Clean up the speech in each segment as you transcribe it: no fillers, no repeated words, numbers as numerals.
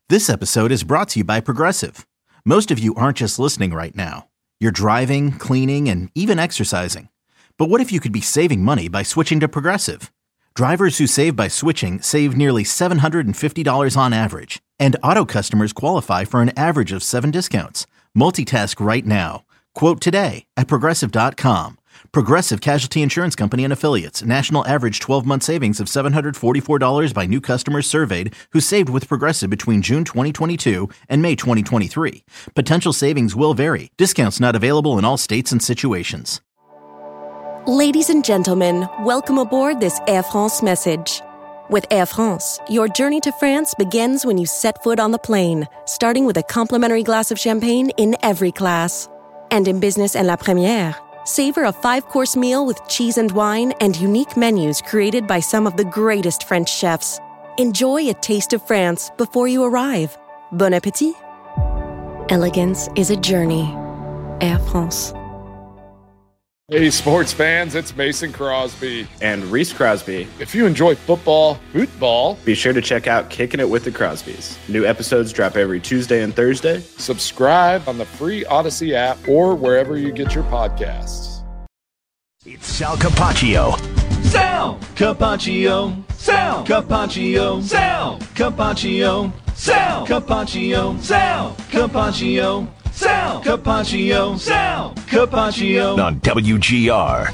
This episode is brought to you by Progressive. Most of you aren't just listening right now. You're driving, cleaning, and even exercising. But what if you could be saving money by switching to Progressive? Drivers who save by switching save nearly $750 on average. And auto customers qualify for an average of 7 discounts. Multitask right now. Quote today at Progressive.com. Progressive Casualty Insurance Company and Affiliates. National average 12-month savings of $744 by new customers surveyed who saved with Progressive between June 2022 and May 2023. Potential savings will vary. Discounts not available in all states and situations. Ladies and gentlemen, welcome aboard this Air France message. With Air France, your journey to France begins when you set foot on the plane, starting with a complimentary glass of champagne in every class. And in business and La Première, savor a 5-course meal with cheese and wine and unique menus created by some of the greatest French chefs. Enjoy a taste of France before you arrive. Bon appétit. Elegance is a journey. Air France. Hey, sports fans, it's Mason Crosby. And Reese Crosby. If you enjoy football, be sure to check out Kicking It with the Crosbys. New episodes drop every Tuesday and Thursday. Subscribe on the free Odyssey app or wherever you get your podcasts. It's Sal Capaccio. Sal Capaccio. Sal Capaccio. Sal Capaccio. Sal Capaccio. Sal Capaccio. Sal Capaccio. Sal Capaccio. On WGR.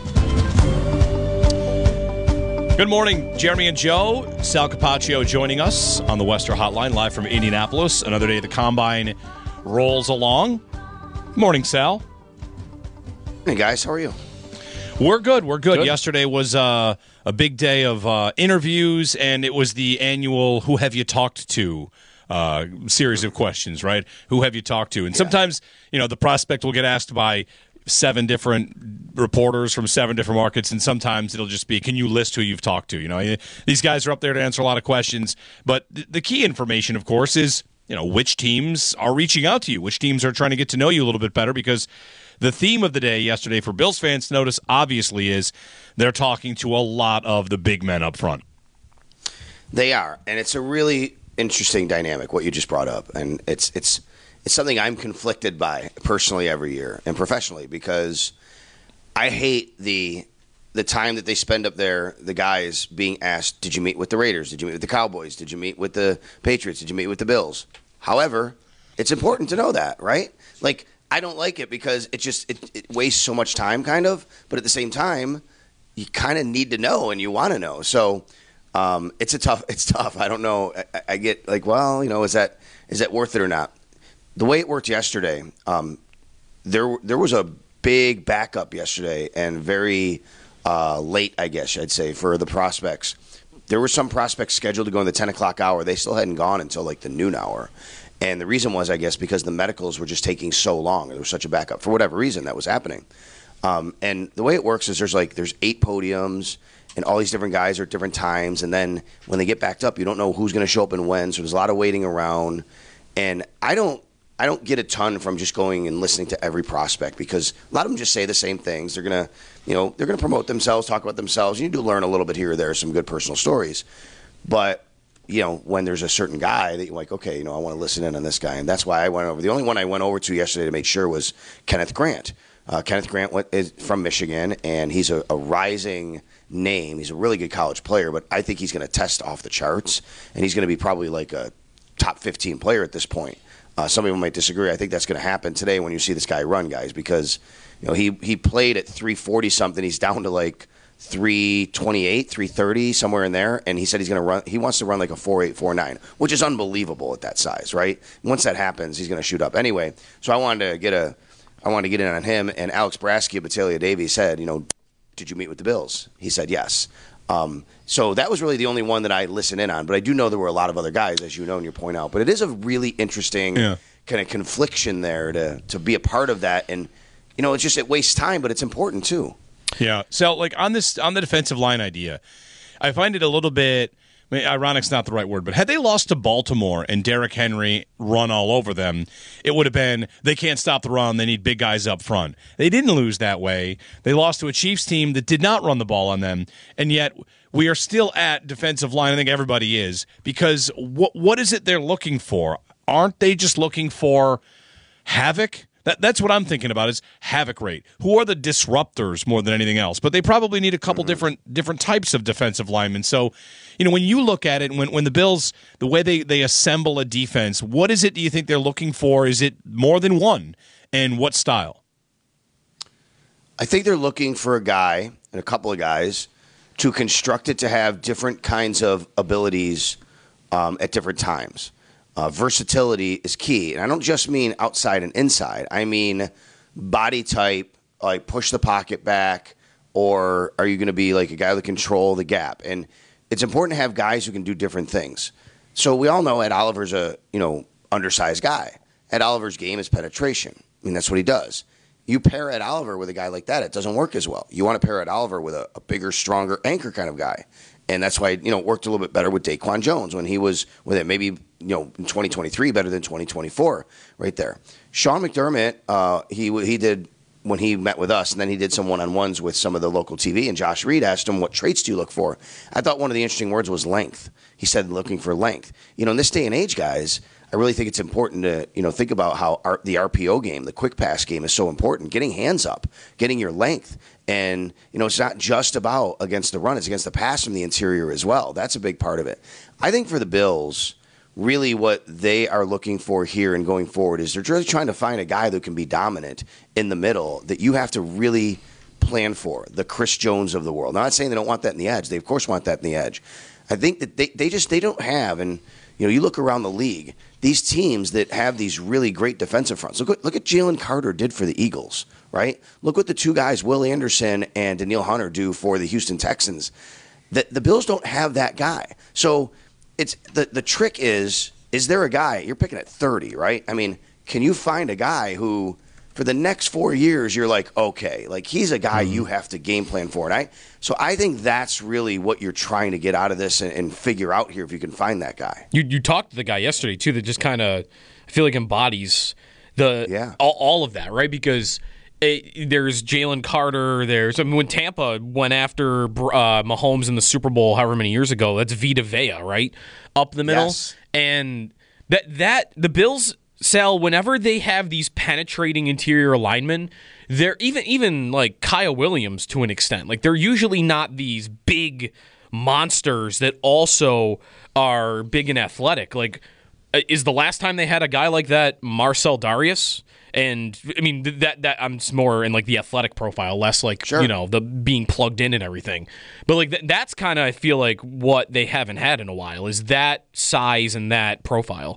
Good morning, Jeremy and Joe. Sal Capaccio joining us on the Western Hotline, live from Indianapolis. Another day of the Combine rolls along. Morning, Sal. Hey, guys. How are you? We're good. Good. Yesterday was a big day of interviews, and it was the annual Who Have You Talked To series of questions, right? Who have you talked to? And sometimes, the prospect will get asked by 7 different reporters from 7 different markets, and sometimes it'll just be, can you list who you've talked to? These guys are up there to answer a lot of questions, but the key information, of course, is, which teams are reaching out to you, which teams are trying to get to know you a little bit better, because the theme of the day yesterday for Bills fans to notice, obviously, is they're talking to a lot of the big men up front. They are, and it's a really interesting dynamic, what you just brought up, and it's something I'm conflicted by personally every year and professionally, because I hate the time that they spend up there, the guys being asked, did you meet with the Raiders? Did you meet with the Cowboys? Did you meet with the Patriots? Did you meet with the Bills? However, it's important to know that, right? Like, I don't like it because it wastes so much time, kind of, but at the same time, you kind of need to know and you want to know. So it's tough. I don't know. I get like, well, is that worth it or not? The way it worked yesterday, there was a big backup yesterday and very late, I guess I'd say, for the prospects. There were some prospects scheduled to go in the 10 o'clock hour. They still hadn't gone until like the noon hour. And the reason was, I guess, because the medicals were just taking so long. There was such a backup for whatever reason that was happening. And the way it works is there's 8 podiums, and all these different guys are at different times. And then when they get backed up, you don't know who's going to show up and when. So there's a lot of waiting around. And I don't get a ton from just going and listening to every prospect, because a lot of them just say the same things. They're going to promote themselves, talk about themselves. You need to learn a little bit here or there, some good personal stories. But when there's a certain guy that you're like, okay, I want to listen in on this guy. And that's why I went over. The only one I went over to yesterday to make sure was Kenneth Grant. Kenneth Grant is from Michigan, and he's a rising name. He's a really good college player, but I think he's going to test off the charts, and he's going to be probably like a top 15 player at this point. Some people might disagree. I think that's going to happen today when you see this guy run, guys, because he played at 340-something. He's down to like 328, 330, somewhere in there, and he said he's going to run. He wants to run like a 4.8, 4.9, which is unbelievable at that size, right? Once that happens, he's going to shoot up anyway. So I wanted to get in on him, and Alex Brasky of Battaglia Davies said, did you meet with the Bills? He said yes. So that was really the only one that I listened in on, but I do know there were a lot of other guys, as you know, and you point out. But it is a really interesting kind of confliction there to be a part of that, and it wastes time, but it's important too. Yeah. So on the defensive line idea, I find it a little bit mean, ironic's not the right word, but had they lost to Baltimore and Derrick Henry run all over them, it would have been they can't stop the run, they need big guys up front. They didn't lose that way. They lost to a Chiefs team that did not run the ball on them, and yet we are still at defensive line. I think everybody is, because what is it they're looking for? Aren't they just looking for havoc? That's what I'm thinking about, is havoc rate. Who are the disruptors more than anything else? But they probably need a couple different types of defensive linemen. So, when you look at it, when the Bills, the way they assemble a defense, what is it do you think they're looking for? Is it more than one? And what style? I think they're looking for a guy and a couple of guys to construct it to have different kinds of abilities at different times. Versatility is key. And I don't just mean outside and inside. I mean body type, like push the pocket back, or are you going to be like a guy that control the gap? And it's important to have guys who can do different things. So we all know Ed Oliver's a, undersized guy. Ed Oliver's game is penetration. I mean, that's what he does. You pair Ed Oliver with a guy like that, it doesn't work as well. You want to pair Ed Oliver with a bigger, stronger anchor kind of guy. And that's why, it worked a little bit better with Daquan Jones when he was with it. Maybe, in 2023 better than 2024 right there. Sean McDermott, he did when he met with us, and then he did some one-on-ones with some of the local TV, and Josh Reed asked him, what traits do you look for? I thought one of the interesting words was length. He said looking for length. In this day and age, guys, I really think it's important to, think about how the RPO game, the quick pass game is so important. Getting hands up, getting your length. And, it's not just about against the run. It's against the pass from the interior as well. That's a big part of it. I think for the Bills, really what they are looking for here and going forward is they're really trying to find a guy that can be dominant in the middle that you have to really plan for, the Chris Jones of the world. Now, I'm not saying they don't want that in the edge. They, of course, want that in the edge. I think that they don't have, and, you look around the league, these teams that have these really great defensive fronts. Look at Jalen Carter did for the Eagles, right? Look what the two guys, Will Anderson and Danielle Hunter, do for the Houston Texans. The Bills don't have that guy. So it's the trick is there a guy, you're picking at 30, right? I mean, can you find a guy who, for the next 4 years, you're like, okay, like he's a guy you have to game plan for. And so I think that's really what you're trying to get out of this and figure out here if you can find that guy. You talked to the guy yesterday, too, that just kind of, I feel like, embodies all of that, right? Because there's Jalen Carter. When Tampa went after Mahomes in the Super Bowl however many years ago, that's Vita Vea, right? Up the middle. Yes. And that the Bills, Sal, whenever they have these penetrating interior linemen, they're even like Kyle Williams to an extent. Like, they're usually not these big monsters that also are big and athletic. Like, is the last time they had a guy like that Marcel Darius? And I mean that I'm more in like the athletic profile, less like the being plugged in and everything. But like that's kind of, I feel like, what they haven't had in a while is that size and that profile.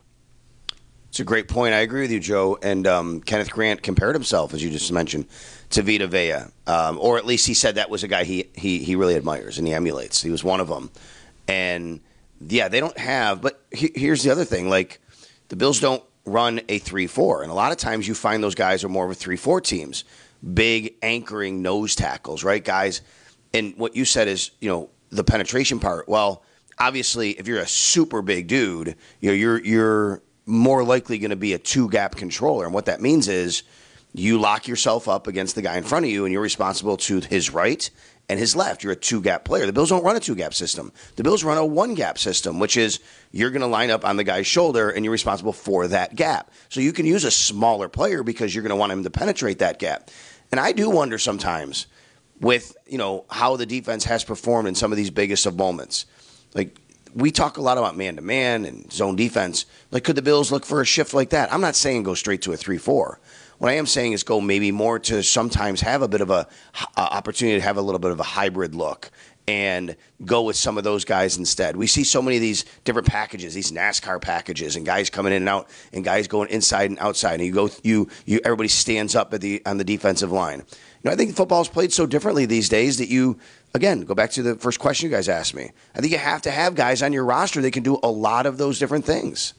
It's a great point. I agree with you, Joe. And Kenneth Grant compared himself, as you just mentioned, to Vita Vea, or at least he said that was a guy he really admires and he emulates. He was one of them. And yeah, they don't have. But here's the other thing: like the Bills don't run a 3-4, and a lot of times you find those guys are more of a 3-4 teams, big anchoring nose tackles, right, guys? And what you said is, the penetration part. Well, obviously, if you're a super big dude, you're more likely going to be a two-gap controller, and what that means is you lock yourself up against the guy in front of you, and you're responsible to his right and his left. You're a two-gap player. The Bills don't run a two-gap system. The Bills run a one-gap system, which is you're going to line up on the guy's shoulder, and you're responsible for that gap. So you can use a smaller player because you're going to want him to penetrate that gap. And I do wonder sometimes with, how the defense has performed in some of these biggest of moments. Like, we talk a lot about man-to-man and zone defense. Like, could the Bills look for a shift like that? I'm not saying go straight to a 3-4. What I am saying is go maybe more to sometimes have a bit of a opportunity to have a little bit of a hybrid look and go with some of those guys instead. We see so many of these different packages, these NASCAR packages, and guys coming in and out, and guys going inside and outside, and everybody stands up on the defensive line. I think football is played so differently these days that again, go back to the first question you guys asked me. I think you have to have guys on your roster that can do a lot of those different things.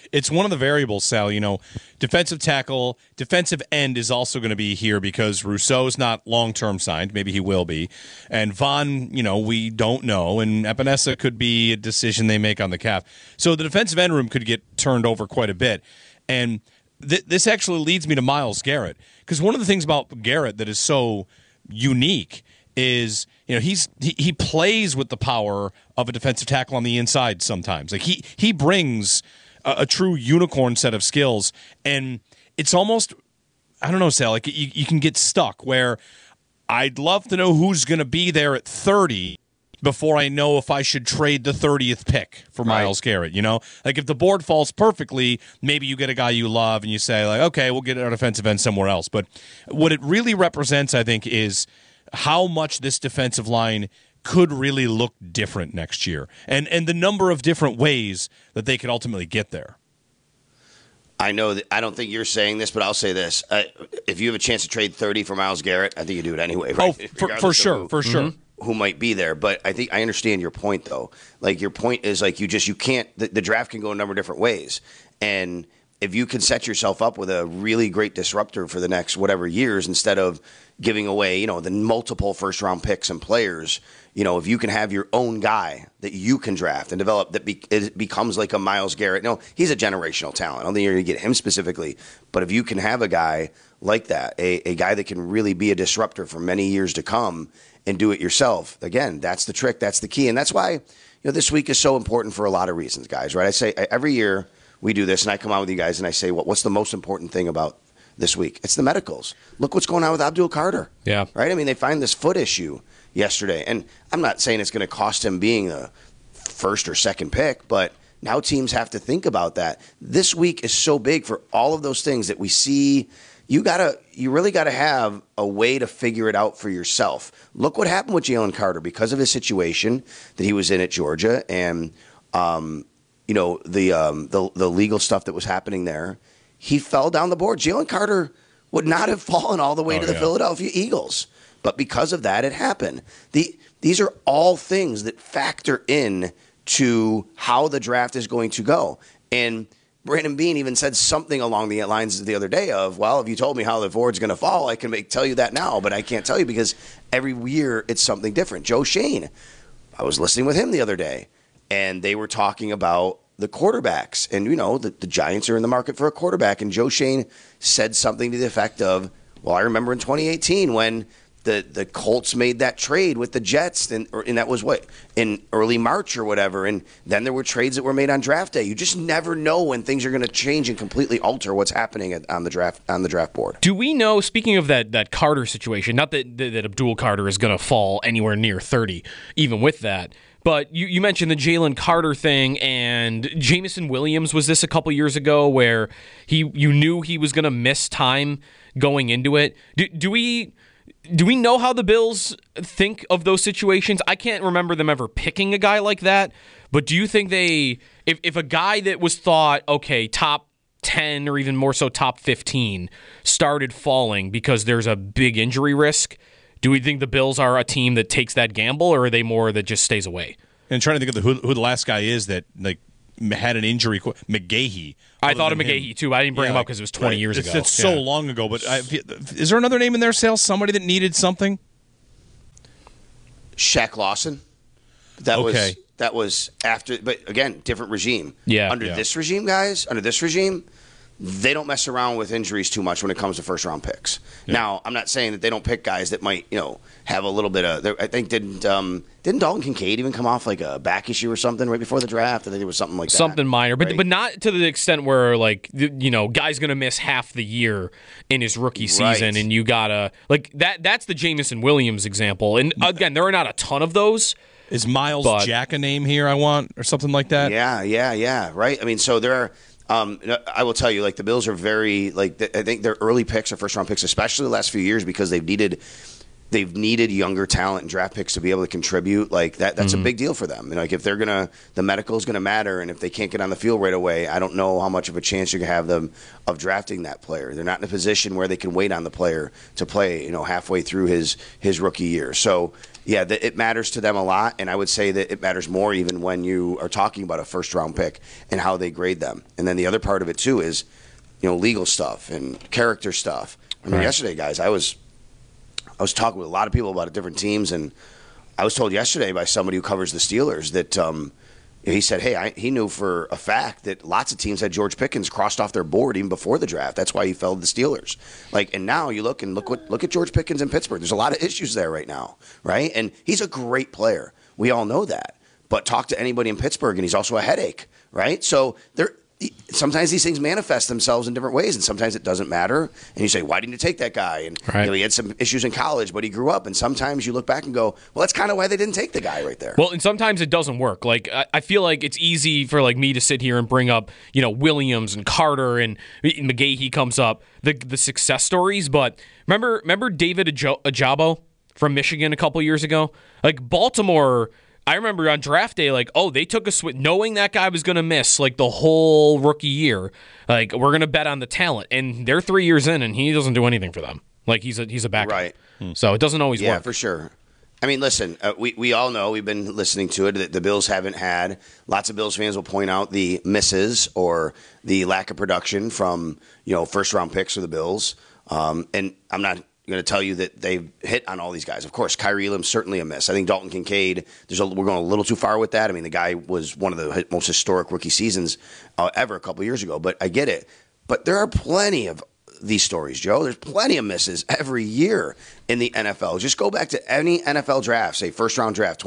it's one of the variables, Sal. Defensive tackle, defensive end is also going to be here because Rousseau's not long-term signed. Maybe he will be. And Vaughn, we don't know. And Epinesa could be a decision they make on the cap. So the defensive end room could get turned over quite a bit. And this actually leads me to Myles Garrett. Because one of the things about Garrett that is so unique is he plays with the power of a defensive tackle on the inside sometimes. Like he brings a true unicorn set of skills, and it's almost, I don't know, Sal, like you can get stuck where I'd love to know who's going to be there at 30 before I know if I should trade the 30th pick for Myles Garrett. Like if the board falls perfectly, maybe you get a guy you love and you say like, okay, we'll get our defensive end somewhere else. But what it really represents, I think, is how much this defensive line could really look different next year, and the number of different ways that they could ultimately get there. I know that I don't think you're saying this, but I'll say this: if you have a chance to trade 30 for Myles Garrett, I think you do it anyway. Right? Oh, for sure. Who might be there? But I think I understand your point, though. Like your point is like you can't. The draft can go a number of different ways, and if you can set yourself up with a really great disruptor for the next whatever years, instead of giving away, the multiple first-round picks and players, if you can have your own guy that you can draft and develop, it becomes like a Myles Garrett. No, he's a generational talent. I don't think you're going to get him specifically, but if you can have a guy like that, a guy that can really be a disruptor for many years to come and do it yourself, again, that's the trick, that's the key, and that's why this week is so important for a lot of reasons, guys. Right? I say every year we do this, and I come on with you guys, and I say, what's the most important thing about this week? It's the medicals. Look what's going on with Abdul Carter. Yeah. Right? I mean, they find this foot issue yesterday, and I'm not saying it's going to cost him being a first or second pick, but now teams have to think about that. This week is so big for all of those things that we see. You really gotta have a way to figure it out for yourself. Look what happened with Jalen Carter because of his situation that he was in at Georgia, and the legal stuff that was happening there. He fell down the board. Jalen Carter would not have fallen all the way to the Philadelphia Eagles, but because of that, it happened. These are all things that factor in to how the draft is going to go. And Brandon Beane even said something along the lines the other day of, well, if you told me how the board's going to fall, I can tell you that now, but I can't tell you because every year it's something different. Joe Shane, I was listening with him the other day, and they were talking about the quarterbacks. And, the Giants are in the market for a quarterback. And Joe Shane said something to the effect of, well, I remember in 2018 when the Colts made that trade with the Jets, and that was in early March or whatever. And then there were trades that were made on draft day. You just never know when things are going to change and completely alter what's happening on the draft board. Do we know, speaking of that Carter situation, not that Abdul Carter is going to fall anywhere near 30, even with that, but you mentioned the Jalen Carter thing, and Jameson Williams was this a couple years ago where you knew he was going to miss time going into it. Do we know how the Bills think of those situations? I can't remember them ever picking a guy like that, but do you think if a guy that was thought, okay, top 10 or even more so top 15 started falling because there's a big injury risk, do we think the Bills are a team that takes that gamble, or are they more that just stays away? And trying to think of who the last guy is that had an injury. McGahee. I thought of McGahee too. I didn't bring him up because it was 20 years ago. It's so long ago. But is there another name in there, Sale? Somebody that needed something? Shaq Lawson. That was after, but again, different regime. This regime, guys, they don't mess around with injuries too much when it comes to first-round picks. Yeah. Now, I'm not saying that they don't pick guys that might, have a little bit of. I think didn't Dalton Kincaid even come off like a back issue or something right before the draft? I think it was something like that. Something minor, but not to the extent where guy's going to miss half the year in his rookie season, and you gotta that. That's the Jameson Williams example, and again, there are not a ton of those. Is Miles Jack a name here? I want or something like that. Yeah. Right. I mean, so there are. I will tell you, the Bills are very, I think their early picks or first-round picks, especially the last few years, because they've needed they've needed younger talent and draft picks to be able to contribute. Like that's a big deal for them. Like if the medical is going to matter, and if they can't get on the field right away, I don't know how much of a chance you can have them of drafting that player. They're not in a position where they can wait on the player to play, halfway through his rookie year. So yeah, it matters to them a lot, and I would say that it matters more even when you are talking about a first-round pick and how they grade them. And then the other part of it too is, legal stuff and character stuff. I mean, yesterday, guys, I was talking with a lot of people about different teams, and I was told yesterday by somebody who covers the Steelers that he said, hey, he knew for a fact that lots of teams had George Pickens crossed off their board even before the draft. That's why he fell to the Steelers. And now you look at George Pickens in Pittsburgh. There's a lot of issues there right now, right? And he's a great player. We all know that. But talk to anybody in Pittsburgh, and he's also a headache, right? So sometimes these things manifest themselves in different ways, and sometimes it doesn't matter. And you say, why didn't you take that guy? And he had some issues in college, but he grew up. And sometimes you look back and go, well, that's kind of why they didn't take the guy right there. Well, and sometimes it doesn't work. Like I feel like it's easy for me to sit here and bring up, Williams and Carter and McGahee comes up, the success stories. But remember David Ajabo from Michigan a couple years ago? Baltimore. I remember on draft day, they took a switch, knowing that guy was going to miss the whole rookie year. We're going to bet on the talent, and they're 3 years in, and he doesn't do anything for them. He's a backup, right? So it doesn't always work. Yeah, for sure. I mean, listen, we all know, we've been listening to it, that the Bills haven't had. Lots of Bills fans will point out the misses or the lack of production from first round picks for the Bills, and I'm not going to tell you that they've hit on all these guys. Of course, Kyrie Elam's certainly a miss. I think Dalton Kincaid, we're going a little too far with that. I mean, the guy was one of the most historic rookie seasons ever a couple years ago, but I get it. But there are plenty of these stories, Joe. There's plenty of misses every year in the NFL. Just go back to any NFL draft, say first-round draft,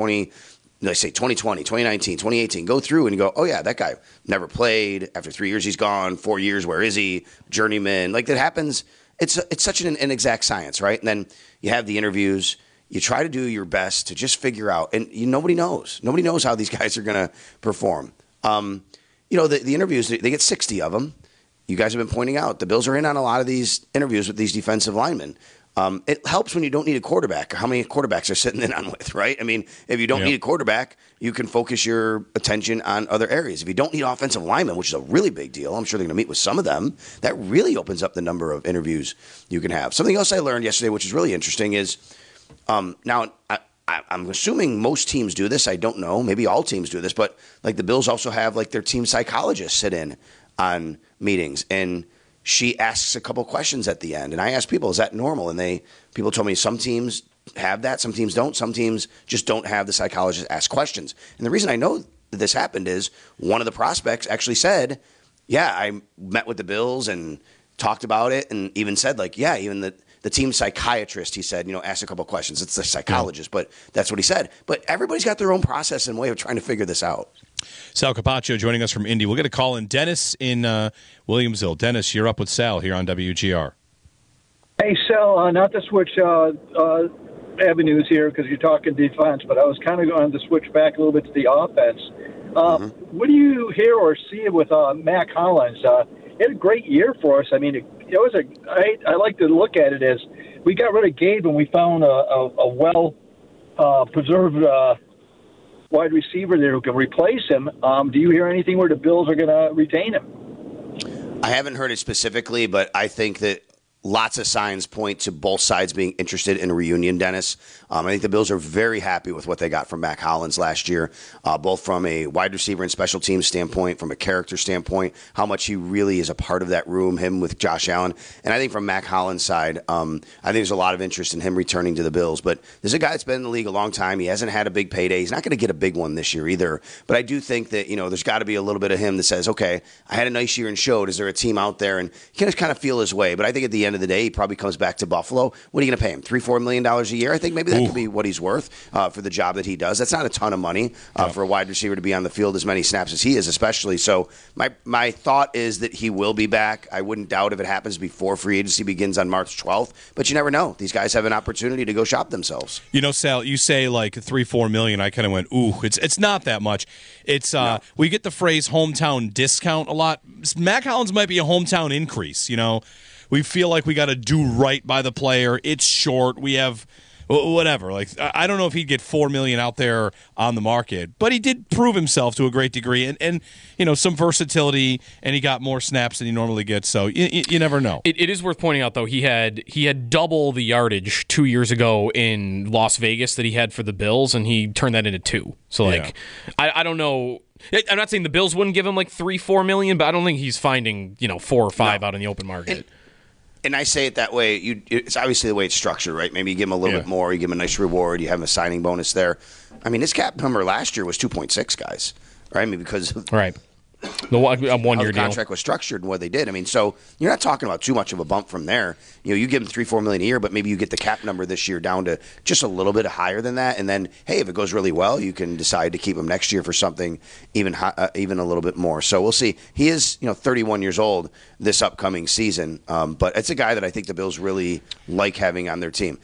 2020, 2019, 2018. Go through and you go, oh, yeah, that guy never played. After 3 years, he's gone. 4 years, where is he? Journeyman. That happens. It's such an inexact science, right? And then you have the interviews. You try to do your best to just figure out, and nobody knows. Nobody knows how these guys are going to perform. The interviews, they get 60 of them. You guys have been pointing out the Bills are in on a lot of these interviews with these defensive linemen. It helps when you don't need a quarterback. How many quarterbacks are sitting in on with, right? I mean, if you don't need a quarterback, you can focus your attention on other areas. If you don't need offensive linemen, which is a really big deal, I'm sure they're going to meet with some of them, that really opens up the number of interviews you can have. Something else I learned yesterday, which is really interesting, is now I'm assuming most teams do this. I don't know. Maybe all teams do this. But the Bills also have their team psychologists sit in on meetings, and she asks a couple questions at the end. And I asked people, is that normal? And people told me some teams have that, some teams don't. Some teams just don't have the psychologist ask questions. And the reason I know that this happened is one of the prospects actually said, yeah, I met with the Bills and talked about it, and even said, even the team psychiatrist, he said, asked a couple questions. It's the psychologist, but that's what he said. But everybody's got their own process and way of trying to figure this out. Sal Capaccio joining us from Indy. We'll get a call in. Dennis in Williamsville. Dennis, you're up with Sal here on WGR. Hey, Sal, not to switch avenues here because you're talking defense, but I was kind of going to switch back a little bit to the offense. What do you hear or see with Mac Hollins? He had a great year for us. I mean, I like to look at it as we got rid of Gabe and we found a well-preserved wide receiver there who can replace him. Do you hear anything where the Bills are going to retain him? I haven't heard it specifically, but I think that lots of signs point to both sides being interested in a reunion, Dennis. I think the Bills are very happy with what they got from Mac Hollins last year, both from a wide receiver and special teams standpoint, from a character standpoint, how much he really is a part of that room, him with Josh Allen. And I think from Mac Hollins' side, I think there's a lot of interest in him returning to the Bills. But there's a guy that's been in the league a long time. He hasn't had a big payday. He's not going to get a big one this year either. But I do think that, there's got to be a little bit of him that says, okay, I had a nice year and showed. Is there a team out there? And he can just kind of feel his way. But I think at the end of the day, he probably comes back to Buffalo. What are you going to pay him? $3-4 million a year? I think maybe that could be what he's worth for the job that he does. That's not a ton of money for a wide receiver to be on the field as many snaps as he is, especially. So my thought is that he will be back. I wouldn't doubt if it happens before free agency begins on March 12th. But you never know. These guys have an opportunity to go shop themselves. Sal, you say $3-4 million. I kind of went, ooh, it's not that much. It's we get the phrase hometown discount a lot. Mac Hollins might be a hometown increase. We feel like we got to do right by the player. It's short. We have whatever. Like, I don't know if he'd get $4 million out there on the market, but he did prove himself to a great degree, and some versatility, and he got more snaps than he normally gets. So you never know. It is worth pointing out, though, he had double the yardage 2 years ago in Las Vegas that he had for the Bills, and he turned that into 2. So I don't know. I'm not saying the Bills wouldn't give him like $3-4 million, but I don't think he's finding 4 or 5 out in the open market. And I say it that way. It's obviously the way it's structured, right? Maybe you give him a little bit more, you give him a nice reward, you have him a signing bonus there. I mean, his cap number last year was 2.6, guys, right? I mean, because right. The one-year the contract was structured and what they did. I mean, so you're not talking about too much of a bump from there. You give them $3-4 million a year, but maybe you get the cap number this year down to just a little bit higher than that. And then, hey, if it goes really well, you can decide to keep him next year for something even a little bit more. So we'll see. He is 31 years old this upcoming season, but it's a guy that I think the Bills really like having on their team.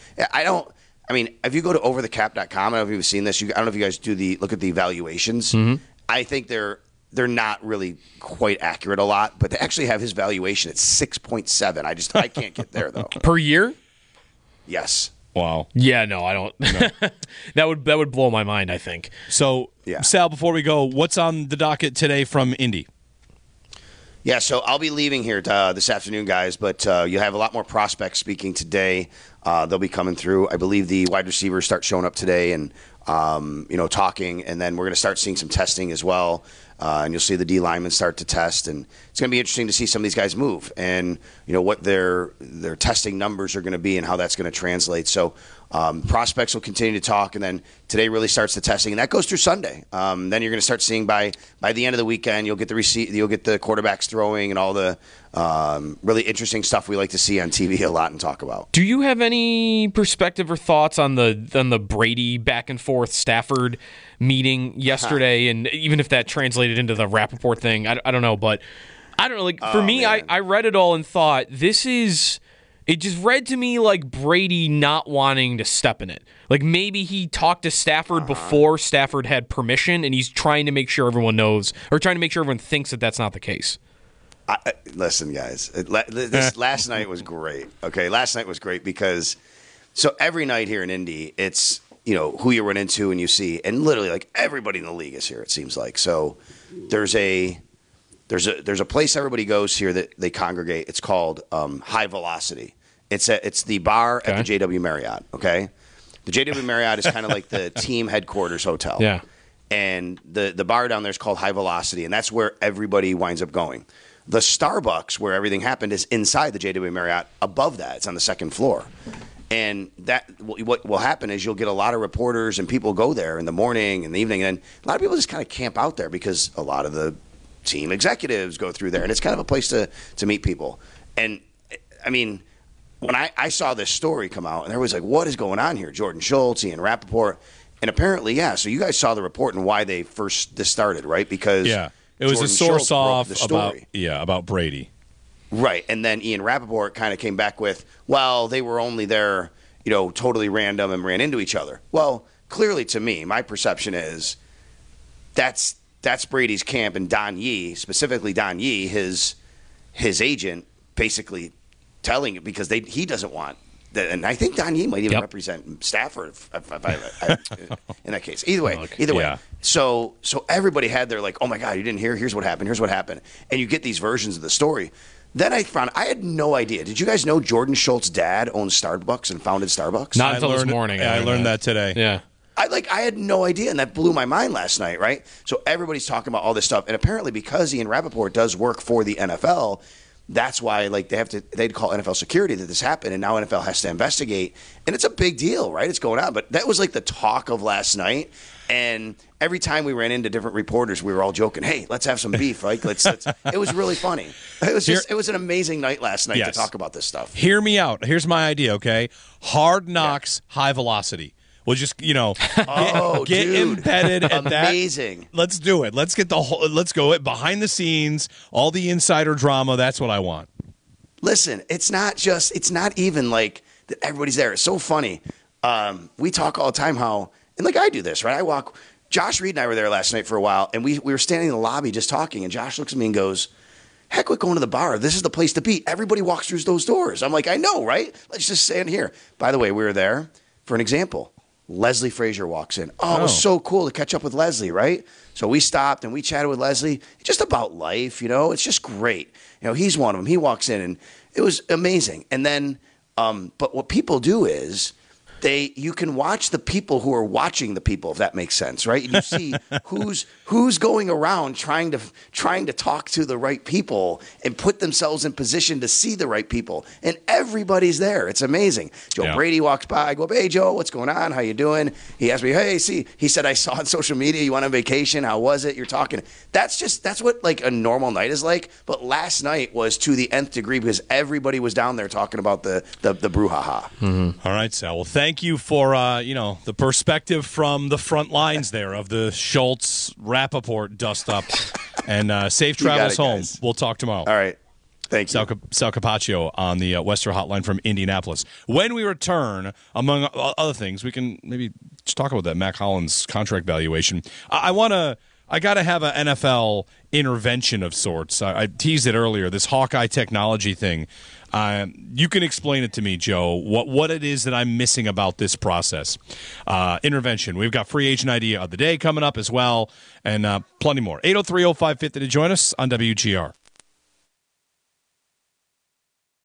If you go to overthecap.com, I don't know if you've seen this. I don't know if you guys look at the evaluations. Mm-hmm. I think they're not really quite accurate a lot, but they actually have his valuation at 6.7. I can't get there though. Per year? Yes. Wow. Yeah, no, I don't. No. that would blow my mind, I think. So, Sal, before we go, what's on the docket today from Indy? Yeah, so I'll be leaving here this afternoon, guys, but you have a lot more prospects speaking today. They'll be coming through. I believe the wide receivers start showing up today and talking, and then we're going to start seeing some testing as well. And you'll see the D linemen start to test, and it's going to be interesting to see some of these guys move, and what their testing numbers are going to be, and how that's going to translate. So prospects will continue to talk, and then today really starts the testing, and that goes through Sunday. Then you're going to start seeing by the end of the weekend, you'll get the quarterbacks throwing, and all the really interesting stuff we like to see on TV a lot and talk about. Do you have any perspective or thoughts on the Brady back and forth Stafford meeting yesterday, and even if that translated into the Rappaport thing, I don't know, but I don't know. Like for me, I read it all and thought it just read to me like Brady not wanting to step in it. Like maybe he talked to Stafford before Stafford had permission, and he's trying to make sure everyone knows, or trying to make sure everyone thinks that that's not the case. Listen, guys, this last night was great. Okay, last night was great because every night here in Indy, it's who you run into and you see, and literally like everybody in the league is here. It seems like there's a place everybody goes here that they congregate. It's called High Velocity. It's the bar at the JW Marriott. Okay, the JW Marriott is kind of like the team headquarters hotel. Yeah, and the bar down there is called High Velocity, and that's where everybody winds up going. The Starbucks, where everything happened, is inside the JW Marriott. Above that, it's on the second floor. And what will happen is you'll get a lot of reporters and people go there in the morning and the evening, and a lot of people just kind of camp out there because a lot of the team executives go through there, and it's kind of a place to meet people. And I mean, when I saw this story come out, and there was like, what is going on here? Jordan Schultz, Ian Rappaport, and apparently, so you guys saw the report and why this started, right? Because it was Jordan a source off about Brady. Right, and then Ian Rappaport kind of came back with, well, they were only there, totally random and ran into each other. Well, clearly to me, my perception is that's Brady's camp, and Don Yee, specifically Don Yee, his agent, basically telling it because he doesn't want that, and I think Don Yee might even represent Stafford in that case. Either way. So everybody had their like, oh my God, you didn't hear? Here's what happened. And you get these versions of the story. Then I had no idea. Did you guys know Jordan Schultz's dad owns Starbucks and founded Starbucks? Not until this morning. I learned that today. Yeah. I had no idea, and that blew my mind last night, right? So everybody's talking about all this stuff, and apparently because Ian Rappaport does work for the NFL, that's why they'd call NFL security that this happened, and now NFL has to investigate, and it's a big deal, right? It's going on, but that was like the talk of last night. And every time we ran into different reporters, we were all joking, hey, let's have some beef. Like, let's. It was really funny. It was an amazing night last night to talk about this stuff. Hear me out. Here's my idea, okay? Hard Knocks, High Velocity. We'll just, get embedded at that. Amazing. Let's do it. Let's go behind the scenes, all the insider drama. That's what I want. Listen, it's not even like that everybody's there. It's so funny. We talk all the time and like I do this, right? Josh Reed and I were there last night for a while, and we were standing in the lobby just talking, and Josh looks at me and goes, heck with going to the bar. This is the place to be. Everybody walks through those doors. I'm like, I know, right? Let's just stand here. By the way, we were there for an example, Leslie Frazier walks in. Oh, it was so cool to catch up with Leslie, right? So we stopped and we chatted with Leslie just about life, It's just great. He's one of them. He walks in and it was amazing. And then, but what people do is you can watch the people who are watching the people, if that makes sense, right? And you see who's going around trying to talk to the right people and put themselves in position to see the right people. And everybody's there. It's amazing. Joe Brady walks by. I go, hey, Joe, what's going on? How you doing? He asked me, hey, he said, I saw on social media you went on vacation. How was it? You're talking. That's what like a normal night is like. But last night was to the nth degree because everybody was down there talking about the brouhaha. Mm-hmm. All right, Sal. Well, thank you for the perspective from the front lines there of the Schultz Rappaport dust up, and safe travels home. Guys. We'll talk tomorrow. All right, thank you. Sal Capaccio on the Western Hotline from Indianapolis. When we return, among other things, we can maybe just talk about that Mac Hollins contract valuation. I got to have an NFL intervention of sorts. I teased it earlier. This Hawkeye technology thing. You can explain it to me, Joe, what it is that I'm missing about this process. Intervention. We've got free agent idea of the day coming up as well, and plenty more. 803-0550 to join us on WGR.